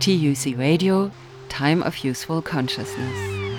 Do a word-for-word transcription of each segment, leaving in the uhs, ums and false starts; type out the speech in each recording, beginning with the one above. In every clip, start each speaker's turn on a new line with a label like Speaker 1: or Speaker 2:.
Speaker 1: T U C Radio, Time of Useful Consciousness.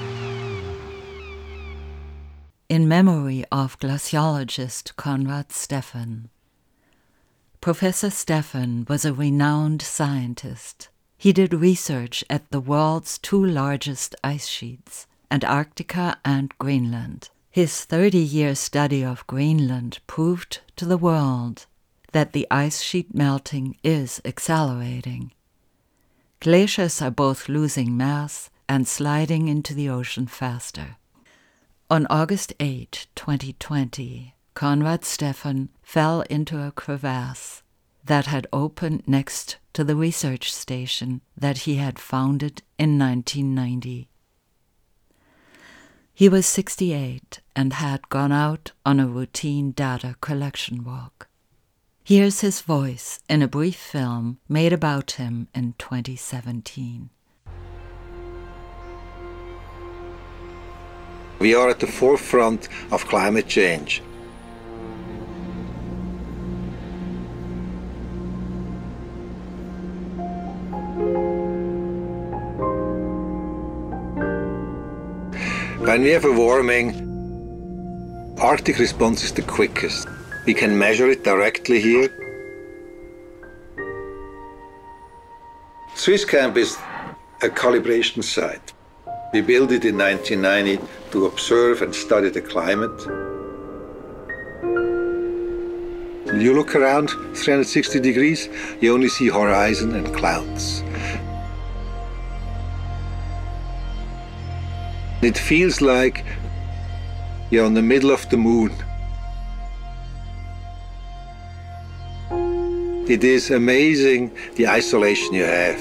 Speaker 1: In memory of glaciologist Conrad Stephan. Professor Stephan was a renowned scientist. He did research at the world's two largest ice sheets, Antarctica and Greenland. His thirty-year study of Greenland proved to the world that the ice sheet melting is accelerating. Glaciers are both losing mass and sliding into the ocean faster. On August eighth, twenty twenty, Conrad Stephan fell into a crevasse that had opened next to the research station that he had founded in nineteen ninety. He was sixty-eight and had gone out on a routine data collection walk. Here's his voice in a brief film made about him in twenty seventeen.
Speaker 2: We are at the forefront of climate change. When we have a warming, Arctic response is the quickest. We can measure it directly here. Swisscamp is a calibration site. We built it in nineteen ninety to observe and study the climate. You look around three hundred sixty degrees, you only see horizon and clouds. It feels like you're in the middle of the moon. It is amazing the isolation you have.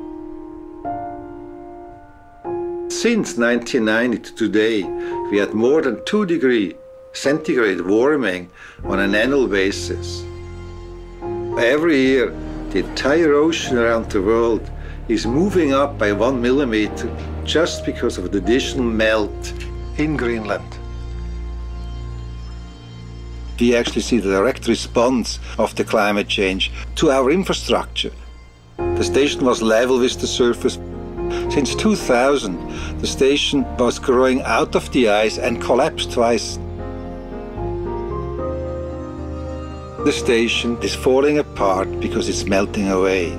Speaker 2: Since nineteen ninety to today, we had more than two degrees centigrade warming on an annual basis. Every year, the entire ocean around the world is moving up by one millimeter just because of the additional melt in Greenland. We actually see the direct response of the climate change to our infrastructure. The station was level with the surface. Since two thousand, the station was growing out of the ice and collapsed twice. The station is falling apart because it's melting away.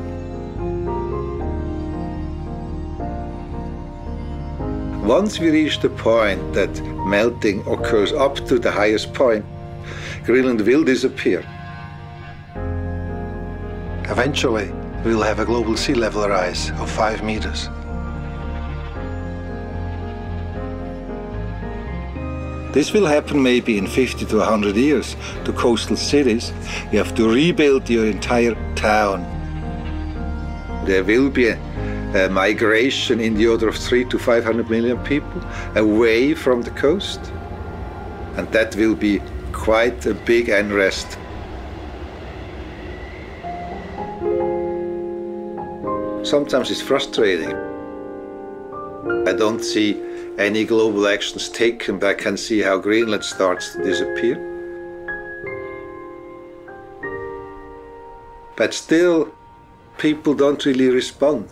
Speaker 2: Once we reach the point that melting occurs up to the highest point, Greenland will disappear. Eventually, we'll have a global sea level rise of five meters. This will happen maybe in fifty to one hundred years to coastal cities. You have to rebuild your entire town. There will be a, a migration in the order of three to five hundred million people away from the coast. And that will be quite a big unrest. Sometimes it's frustrating. I don't see any global actions taken, but I can see how Greenland starts to disappear. But still, people don't really respond.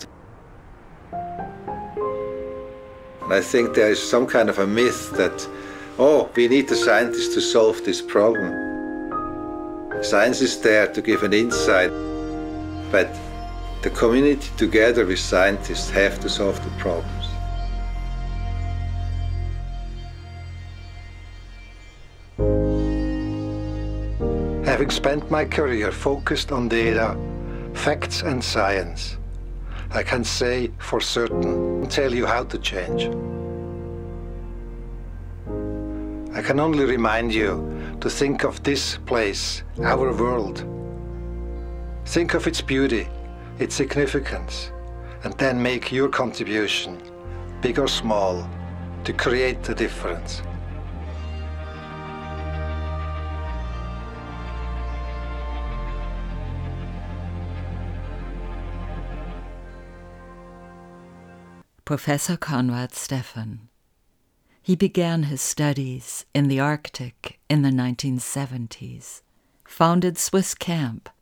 Speaker 2: And I think there is some kind of a myth that oh, we need the scientists to solve this problem. Science is there to give an insight, but the community together with scientists have to solve the problems. Having spent my career focused on data, facts and science, I can say for certain, tell you how to change. I can only remind you to think of this place, our world. Think of its beauty, its significance, and then make your contribution, big or small, to create the difference.
Speaker 1: Professor Conrad Stephan. He began his studies in the Arctic in the nineteen seventies, founded Swisscamp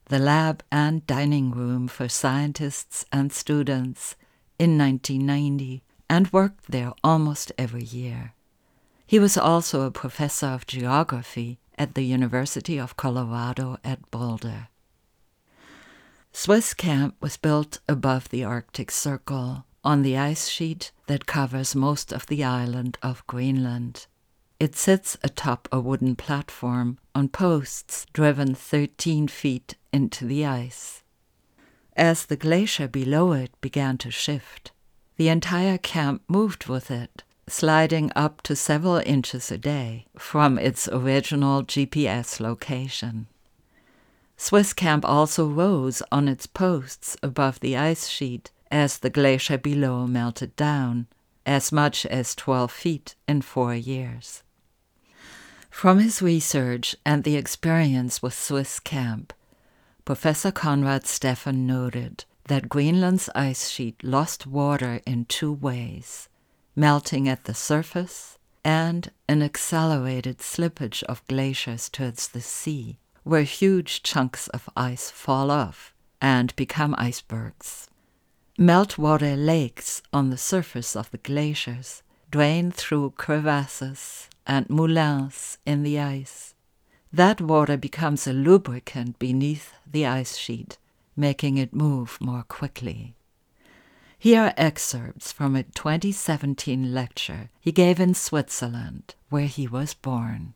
Speaker 1: the lab and dining room for scientists and students, in nineteen ninety, and worked there almost every year. He was also a professor of geography at the University of Colorado at Boulder. Swiss Camp was built above the Arctic Circle, on the ice sheet that covers most of the island of Greenland. It sits atop a wooden platform on posts driven thirteen feet into the ice. As the glacier below it began to shift, the entire camp moved with it, sliding up to several inches a day from its original G P S location. Swiss Camp also rose on its posts above the ice sheet as the glacier below melted down, as much as twelve feet in four years. From his research and the experience with Swiss Camp, Professor Konrad Steffen noted that Greenland's ice sheet lost water in two ways, melting at the surface and an accelerated slippage of glaciers towards the sea, where huge chunks of ice fall off and become icebergs. Meltwater lakes on the surface of the glaciers drain through crevasses and moulins in the ice. That water becomes a lubricant beneath the ice sheet, making it move more quickly. Here are excerpts from a twenty seventeen lecture he gave in Switzerland, where he was born.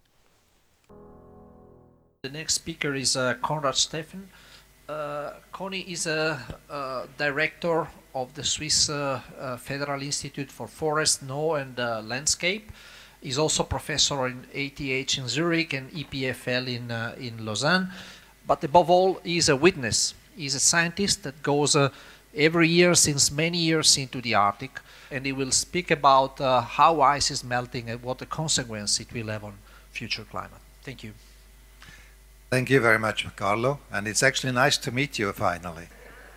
Speaker 3: The next speaker is uh, Konrad Steffen. Uh, Conny is a, a director of the Swiss uh, uh, Federal Institute for Forest, Snow and uh, Landscape. He's also professor in A T H in Zurich and E P F L in, uh, in Lausanne. But above all, he's a witness. He's a scientist that goes uh, every year since many years into the Arctic, and he will speak about uh, how ice is melting and what the consequence it will have on future climate. Thank you.
Speaker 2: Thank you very much, Carlo, and it's actually nice to meet you finally.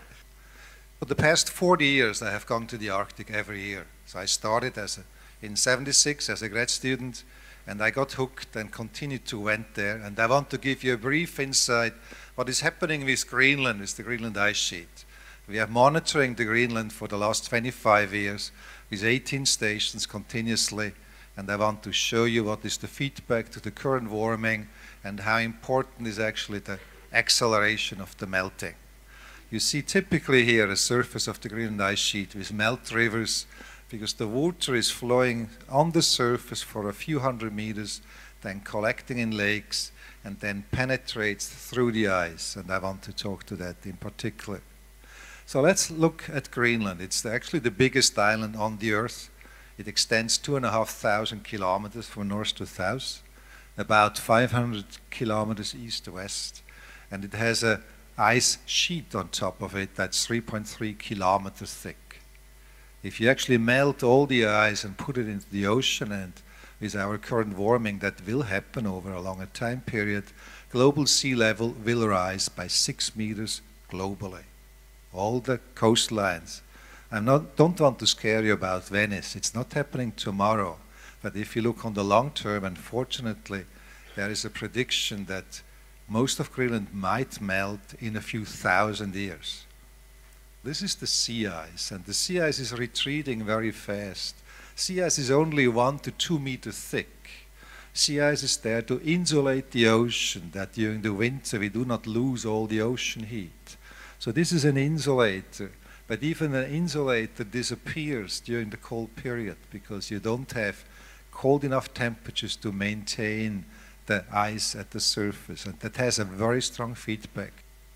Speaker 2: For the past forty years I have gone to the Arctic every year. So I started as a, in seventy-six as a grad student, and I got hooked and continued to went there. And I want to give you a brief insight what is happening with Greenland, with the Greenland ice sheet. We are monitoring the Greenland for the last twenty-five years with eighteen stations continuously, and I want to show you what is the feedback to the current warming and how important is actually the acceleration of the melting. You see typically here a surface of the Greenland ice sheet with melt rivers, because the water is flowing on the surface for a few hundred meters, then collecting in lakes, and then penetrates through the ice, and I want to talk to that in particular. So let's look at Greenland. It's actually the biggest island on the Earth. It extends two and a half thousand kilometers from north to south, about five hundred kilometers east to west, and it has a ice sheet on top of it that's three point three kilometers thick. If you actually melt all the ice and put it into the ocean, and with our current warming that will happen over a longer time period, global sea level will rise by six meters globally. All the coastlines. I don't want to scare you about Venice. It's not happening tomorrow. But if you look on the long term, unfortunately, there is a prediction that most of Greenland might melt in a few thousand years. This is the sea ice, and the sea ice is retreating very fast. Sea ice is only one to two meters thick. Sea ice is there to insulate the ocean, that during the winter we do not lose all the ocean heat. So this is an insulator. But even an insulator disappears during the cold period because you don't have cold enough temperatures to maintain the ice at the surface, and that has a very strong feedback.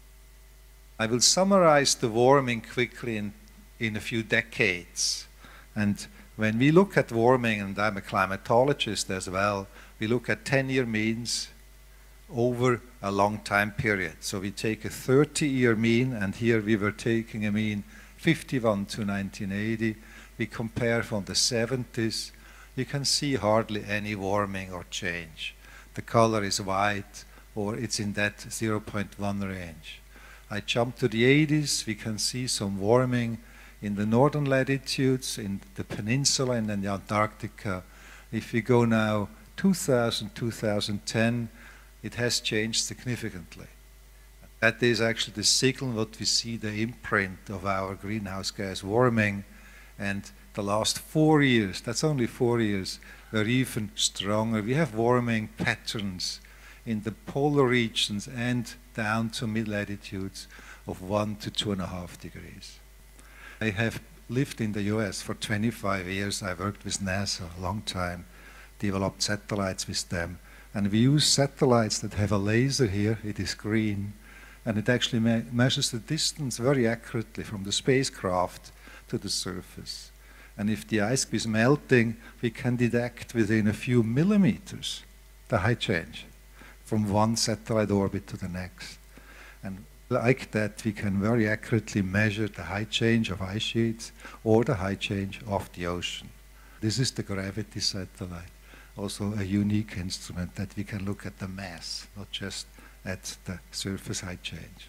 Speaker 2: I will summarize the warming quickly in, in a few decades. And when we look at warming, and I'm a climatologist as well, we look at ten-year means over a long time period. So we take a thirty-year mean, and here we were taking a mean fifty-one to nineteen eighty. We compare from the seventies. You can see hardly any warming or change. The color is white, or it's in that zero point one range. I jump to the eighties. We can see some warming in the northern latitudes, in the peninsula and in the Antarctica. If we go now two thousand, two thousand ten, it has changed significantly. That is actually the signal what we see, the imprint of our greenhouse gas warming. And the last four years, that's only four years, were even stronger. We have warming patterns in the polar regions and down to mid-latitudes of one to two and a half degrees. I have lived in the U S for twenty-five years. I worked with NASA a long time, developed satellites with them. And we use satellites that have a laser here, it is green, and it actually me measures the distance very accurately from the spacecraft to the surface. And if the ice is melting, we can detect within a few millimeters the height change from one satellite orbit to the next. And like that, we can very accurately measure the height change of ice sheets or the height change of the ocean. This is the gravity satellite, also a unique instrument that we can look at the mass, not just at the surface height change.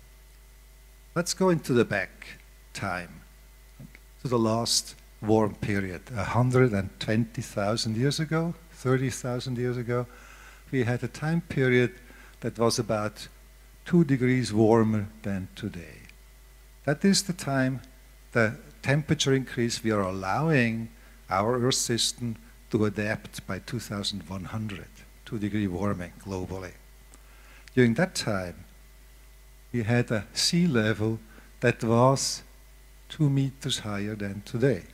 Speaker 2: Let's go into the back time, to the last warm period, one hundred twenty thousand years ago, thirty thousand years ago. We had a time period that was about two degrees warmer than today. That is the time, the temperature increase we are allowing our Earth system to adapt by two thousand one hundred, two degree warming globally. During that time, we had a sea level that was two meters higher than today.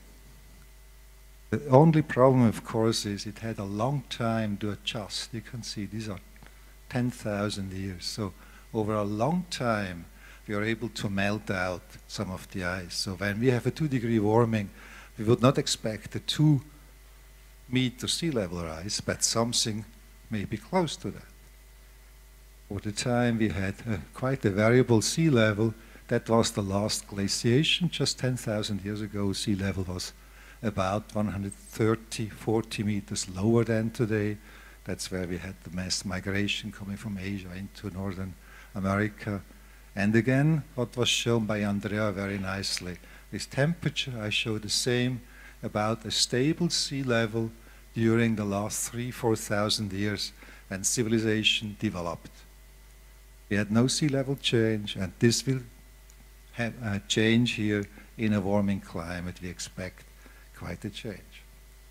Speaker 2: The only problem, of course, is it had a long time to adjust. You can see these are ten thousand years. So over a long time, we are able to melt out some of the ice. So when we have a two degree warming, we would not expect a two meter sea level rise, but something maybe close to that. Over the time, we had a, quite a variable sea level. That was the last glaciation. Just ten thousand years ago, sea level was about one hundred thirty, forty meters lower than today. That's where we had the mass migration coming from Asia into Northern America. And again, what was shown by Andrea very nicely, is temperature. I show the same, about a stable sea level during the last three, four thousand years when civilization developed. We had no sea level change, and this will have a change here in a warming climate. We expect quite a change.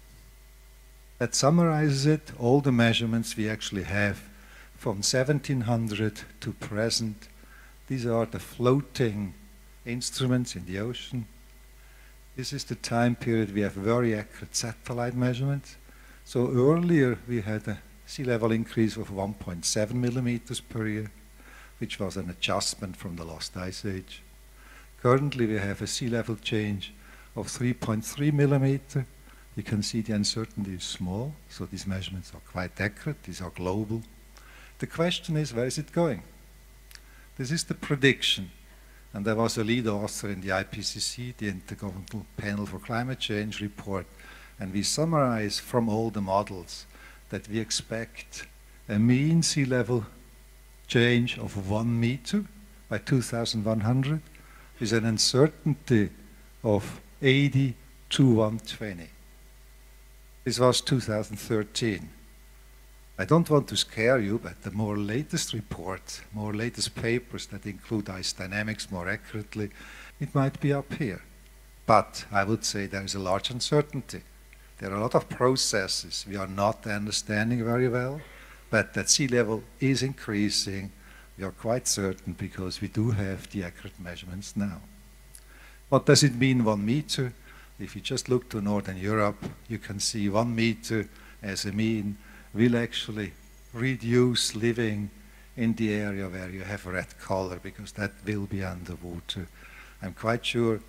Speaker 2: That summarizes it, all the measurements we actually have from seventeen hundred to present. These are the floating instruments in the ocean. This is the time period we have very accurate satellite measurements. So earlier we had a sea level increase of one point seven millimeters per year, which was an adjustment from the last ice age. Currently we have a sea level change of three point three millimeter. You can see the uncertainty is small, so these measurements are quite accurate, these are global. The question is, where is it going? This is the prediction, and there was a lead author in the I P C C, the Intergovernmental Panel for Climate Change report, and we summarize from all the models that we expect a mean sea level change of one meter by two thousand one hundred with an uncertainty of eighty to one twenty. This was two thousand thirteen. I don't want to scare you, but the more latest reports, more latest papers that include ice dynamics more accurately, it might be up here. But I would say there is a large uncertainty. There are a lot of processes we are not understanding very well, but that sea level is increasing. We are quite certain because we do have the accurate measurements now. What does it mean, one meter? If you just look to Northern Europe, you can see one meter as a mean will actually reduce living in the area where you have red color, because that will be underwater. I'm quite sure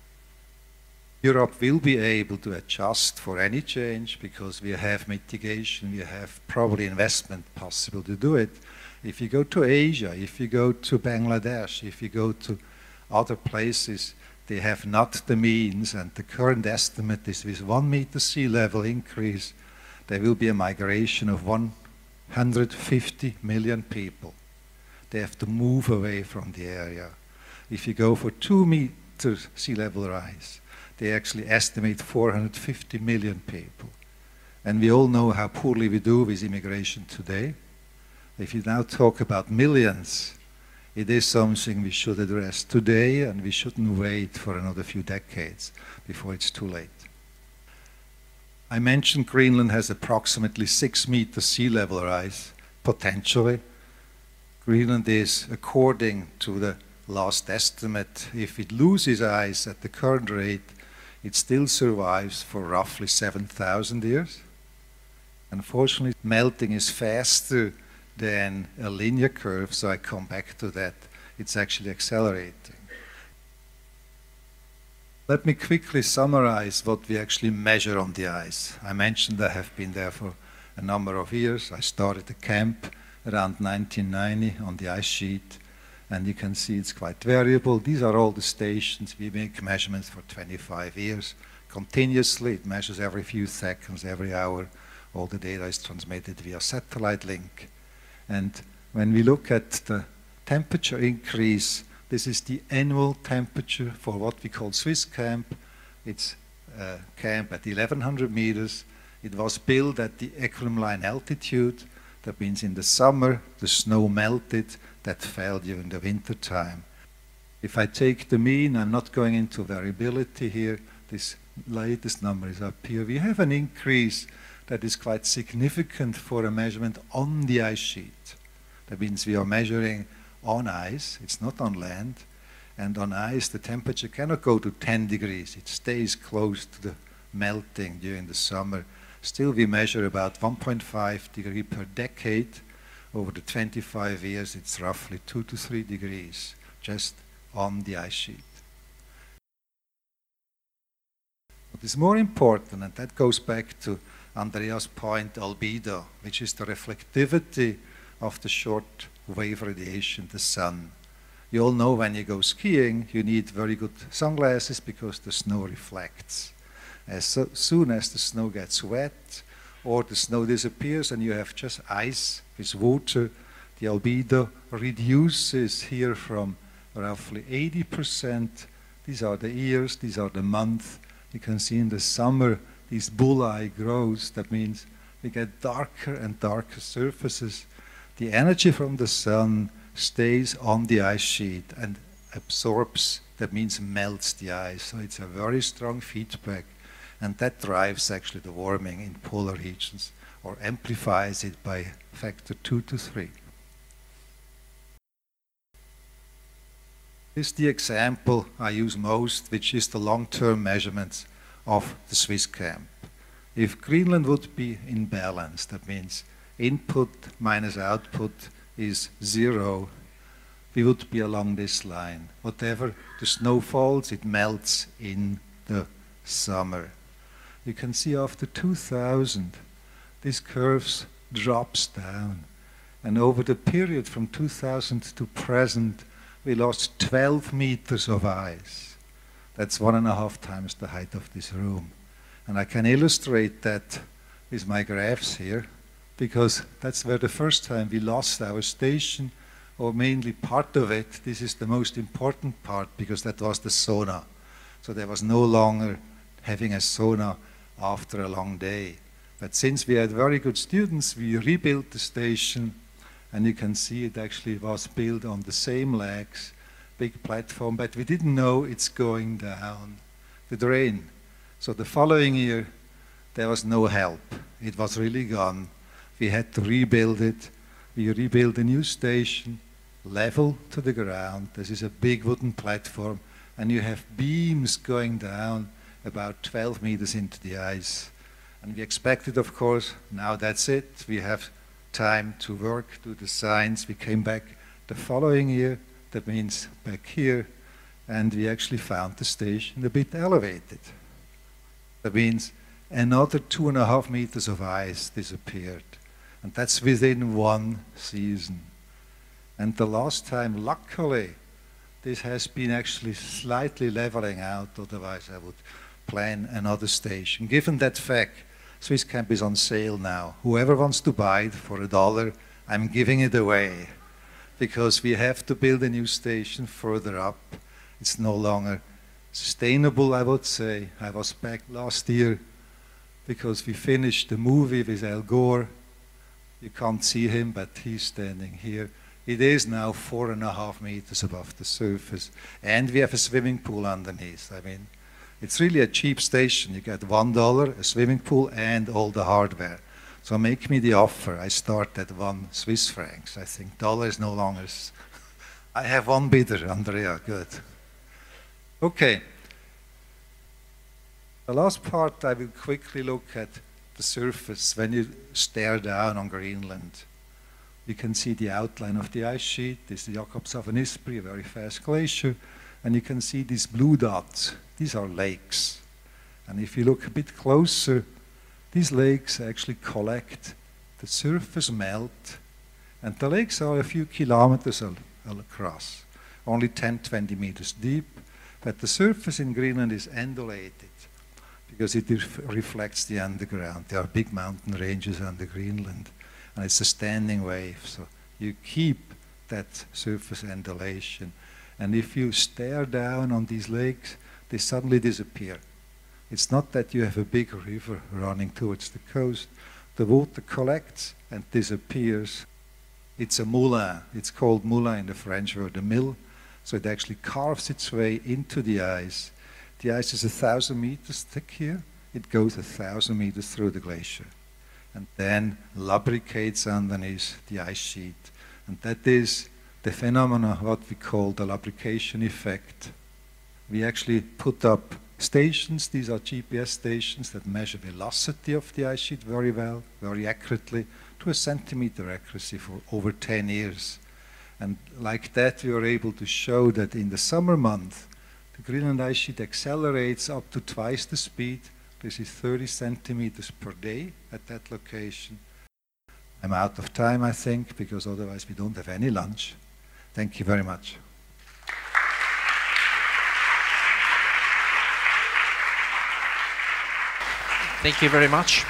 Speaker 2: Europe will be able to adjust for any change because we have mitigation, we have probably investment possible to do it. If you go to Asia, if you go to Bangladesh, if you go to other places, they have not the means, and the current estimate is with one meter sea level increase, there will be a migration of one hundred fifty million people. They have to move away from the area. If you go for two meters sea level rise, they actually estimate four hundred fifty million people. And we all know how poorly we do with immigration today. If you now talk about millions, It is something we should address today, and we shouldn't wait for another few decades before it's too late. I mentioned Greenland has approximately six meters sea level rise, potentially. Greenland is, according to the last estimate, if it loses ice at the current rate, it still survives for roughly seven thousand years. Unfortunately, melting is faster than a linear curve, so I come back to that. It's actually accelerating. Let me quickly summarize what we actually measure on the ice. I mentioned I have been there for a number of years. I started a camp around nineteen ninety on the ice sheet, and you can see it's quite variable. These are all the stations. We make measurements for twenty-five years continuously. It measures every few seconds, every hour. All the data is transmitted via satellite link. And when we look at the temperature increase, this is the annual temperature for what we call Swiss camp. It's a camp at eleven hundred meters. It was built at the equilibrium line altitude. That means in the summer, the snow melted. That fell during the winter time. If I take the mean, I'm not going into variability here. This latest number is up here. We have an increase that is quite significant for a measurement on the ice sheet. That means we are measuring on ice, it's not on land, and on ice the temperature cannot go to ten degrees. It stays close to the melting during the summer. Still we measure about one point five degree per decade. Over the twenty-five years it's roughly two to three degrees just on the ice sheet. What is more important, and that goes back to Andreas' point, albedo, which is the reflectivity of the short wave radiation, the sun. You all know when you go skiing, you need very good sunglasses because the snow reflects. As so soon as the snow gets wet or the snow disappears and you have just ice with water, the albedo reduces here from roughly eighty percent. These are the years, these are the months. You can see in the summer this bullseye grows. That means we get darker and darker surfaces. The energy from the sun stays on the ice sheet and absorbs, that means melts the ice. So it's a very strong feedback, and that drives actually the warming in polar regions, or amplifies it by factor two to three. This is the example I use most, which is the long-term measurements of the Swiss camp. If Greenland would be in balance, that means input minus output is zero, we would be along this line. Whatever the snow falls, it melts in the summer. You can see after two thousand, this curve drops down. And over the period from two thousand to present, we lost twelve meters of ice. That's one and a half times the height of this room. And I can illustrate that with my graphs here, because that's where the first time we lost our station, or mainly part of it. This is the most important part, because that was the sauna. So there was no longer having a sauna after a long day. But since we had very good students, we rebuilt the station, and you can see it actually was built on the same legs, big platform, but we didn't know it's going down the drain. So the following year, there was no help. It was really gone. We had to rebuild it. We rebuilt a new station, level to the ground. This is a big wooden platform, and you have beams going down about twelve meters into the ice. And we expected, of course, now that's it. We have time to work, do the science. We came back the following year, that means back here, and we actually found the station a bit elevated. That means another two and a half meters of ice disappeared. And that's within one season. And the last time, luckily, this has been actually slightly leveling out, otherwise I would plan another station. Given that fact, Swiss Camp is on sale now. Whoever wants to buy it for a dollar, I'm giving it away. Because we have to build a new station further up. It's no longer sustainable, I would say. I was back last year because we finished the movie with Al Gore. You can't see him, but he's standing here. It is now four and a half meters above the surface. And we have a swimming pool underneath. I mean, it's really a cheap station. You get one dollar, a swimming pool, and all the hardware. So make me the offer. I start at one Swiss francs. I think dollar is no longer. I have one bidder, Andrea. Good. Okay. The last part, I will quickly look at the surface. When you stare down on Greenland, you can see the outline of the ice sheet. This is Jakobshavn Isbrae, a very fast glacier. And you can see these blue dots. These are lakes. And if you look a bit closer, these lakes actually collect the surface melt. And the lakes are a few kilometers across, only ten, twenty meters deep. But the surface in Greenland is undulated because it ref reflects the underground. There are big mountain ranges under Greenland. And it's a standing wave. So you keep that surface undulation. And if you stare down on these lakes, they suddenly disappear. It's not that you have a big river running towards the coast. The water collects and disappears. It's a moulin. It's called moulin in the French word, a mill. So it actually carves its way into the ice. The ice is a thousand meters thick here. It goes a thousand meters through the glacier and then lubricates underneath the ice sheet. And that is the phenomena, what we call the lubrication effect. We actually put up stations. These are G P S stations that measure velocity of the ice sheet very well, very accurately, to a centimeter accuracy for over ten years. And like that, we were able to show that in the summer month, the Greenland ice sheet accelerates up to twice the speed. This is thirty centimeters per day at that location. I'm out of time, I think, because otherwise we don't have any lunch. Thank you very much.
Speaker 3: Thank you very much.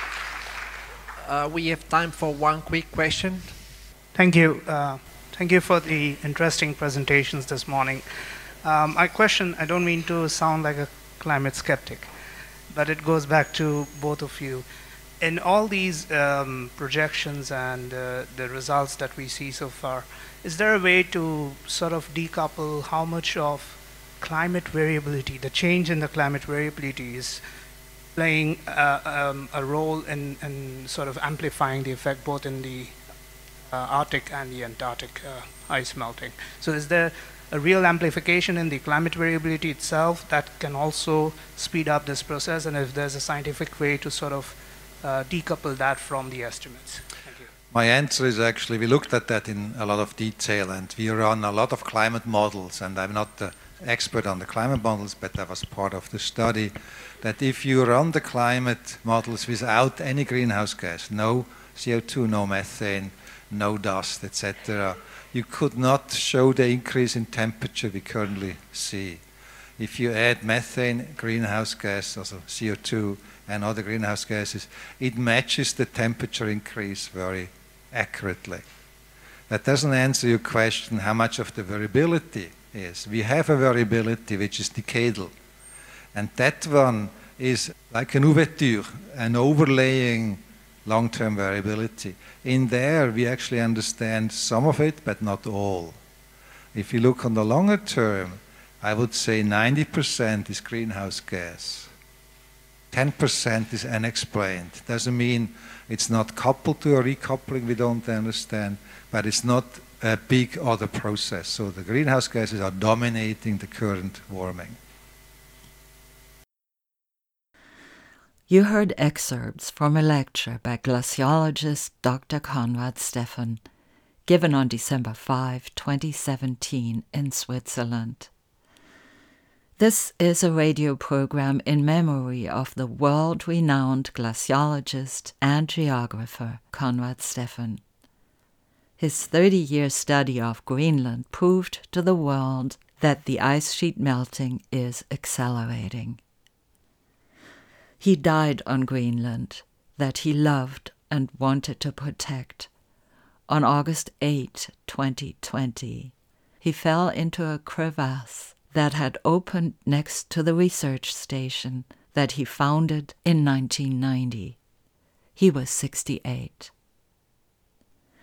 Speaker 3: Uh, we have time for one quick question.
Speaker 4: Thank you. Uh, thank you for the interesting presentations this morning. Um, my question, I don't mean to sound like a climate skeptic, but it goes back to both of you. In all these um, projections and uh, the results that we see so far, is there a way to sort of decouple how much of climate variability, the change in the climate variability, is playing uh, um, a role in, in sort of amplifying the effect both in the uh, Arctic and the Antarctic uh, ice melting? So is there a real amplification in the climate variability itself that can also speed up this process, and if there's a scientific way to sort of uh, decouple that from the estimates? Thank you.
Speaker 2: My answer is actually, we looked at that in a lot of detail, and we run a lot of climate models, and I'm not the expert on the climate models, but that was part of the study, that if you run the climate models without any greenhouse gas, no C O two, no methane, no dust, et cetera, you could not show the increase in temperature we currently see. If you add methane, greenhouse gas, also C O two, and other greenhouse gases, it matches the temperature increase very accurately. That doesn't answer your question how much of the variability is. We have a variability which is decadal, and that one is like an ouverture, an overlaying long-term variability. In there, we actually understand some of it, but not all. If you look on the longer term, I would say ninety percent is greenhouse gas. ten percent is unexplained. Doesn't mean it's not coupled to a recoupling we don't understand, but it's not a big other process. So the greenhouse gases are dominating the current warming.
Speaker 1: You heard excerpts from a lecture by glaciologist Doctor Konrad Steffen, given on December fifth, twenty seventeen in Switzerland. This is a radio program in memory of the world-renowned glaciologist and geographer Konrad Steffen. His thirty-year study of Greenland proved to the world that the ice sheet melting is accelerating. He died on Greenland, that he loved and wanted to protect. On August eighth, twenty twenty, he fell into a crevasse that had opened next to the research station that he founded in nineteen ninety. He was sixty-eight.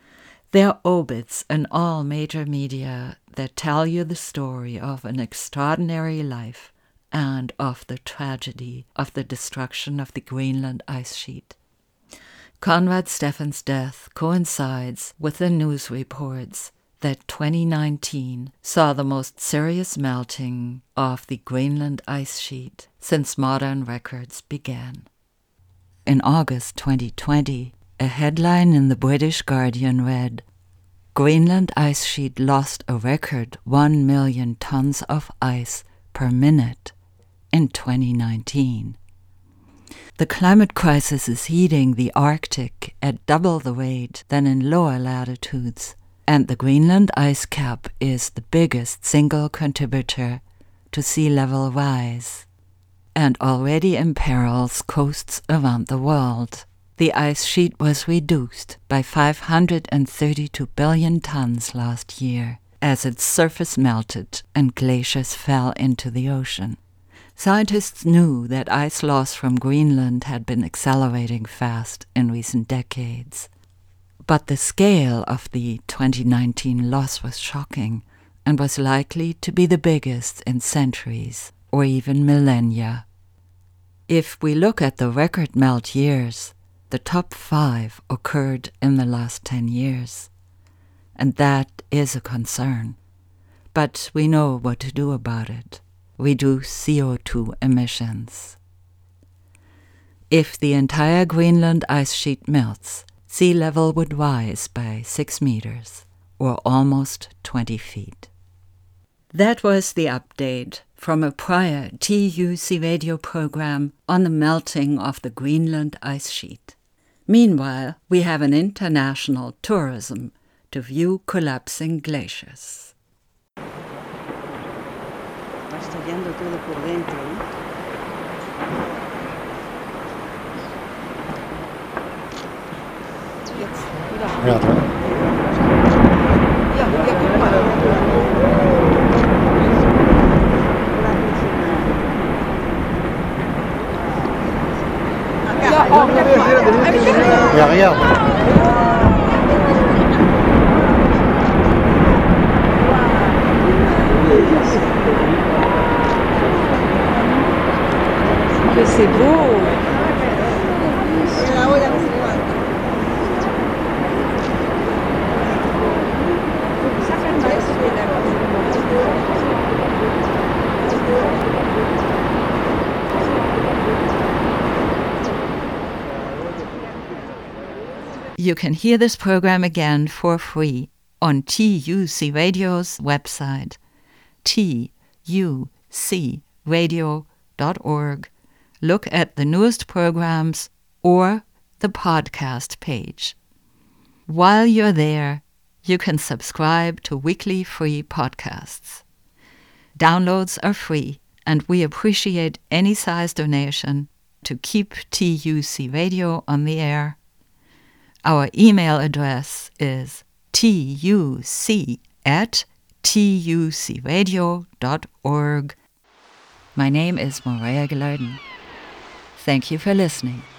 Speaker 1: There are obits in all major media that tell you the story of an extraordinary life and of the tragedy of the destruction of the Greenland ice sheet. Conrad Steffen's death coincides with the news reports that twenty nineteen saw the most serious melting of the Greenland ice sheet since modern records began. In August twenty twenty, a headline in the British Guardian read, "Greenland ice sheet lost a record one million tons of ice per minute in twenty nineteen. The climate crisis is heating the Arctic at double the rate than in lower latitudes, and the Greenland ice cap is the biggest single contributor to sea level rise, and already imperils coasts around the world. The ice sheet was reduced by five hundred thirty-two billion tons last year as its surface melted and glaciers fell into the ocean. Scientists knew that ice loss from Greenland had been accelerating fast in recent decades. But the scale of the twenty nineteen loss was shocking and was likely to be the biggest in centuries or even millennia. If we look at the record melt years, the top five occurred in the last ten years, and that is a concern. But we know what to do about it. Reduce C O two emissions. If the entire Greenland ice sheet melts, sea level would rise by six meters, or almost twenty feet. That was the update from a prior T U C radio program on the melting of the Greenland ice sheet. Meanwhile, we have an international tourism to view collapsing glaciers.
Speaker 5: Va estallando todo por dentro, ¿no?
Speaker 6: Mira atrás.
Speaker 5: Ya, ya que
Speaker 6: Mira, regarde.
Speaker 5: Que c'est beau!
Speaker 1: You can hear this program again for free on T U C Radio's website, T U C radio dot org. Look at the newest programs or the podcast page. While you're there, you can subscribe to weekly free podcasts. Downloads are free, and we appreciate any size donation to keep T U C Radio on the air. Our email address is tuc at tucradio dot org. My name is Morea Gilardin. Thank you for listening.